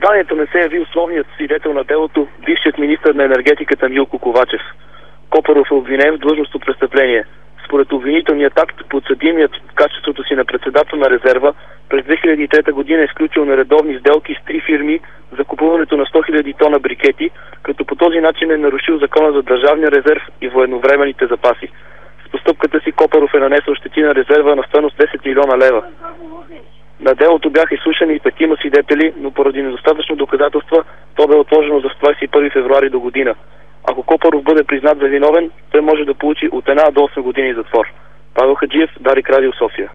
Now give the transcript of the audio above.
заседанието не се яви основният свидетел на делото, бившият министър на енергетиката Милко Ковачев. Копаров е обвинен в длъжностно престъпление. Според обвинителният акт, подсъдимият в качеството си на председател на резерва през 2003 година е сключил нередовни сделки с 3 фирми за купуването на 100 000 тона брикети, като по този начин е нарушил закона за държавния резерв и военновременните запаси. С постъпката си Копаров е нанесъл щети на резерва на стойност 10 милиона лева. На делото бяха изслушани и 5 свидетели, но поради недостатъчно доказателства то бе отложено за 21 февруари до година. Ако Копаров бъде признат за виновен, той може да получи от 1 до 8 години затвор. Павел Хаджиев, Дарик, Радио София.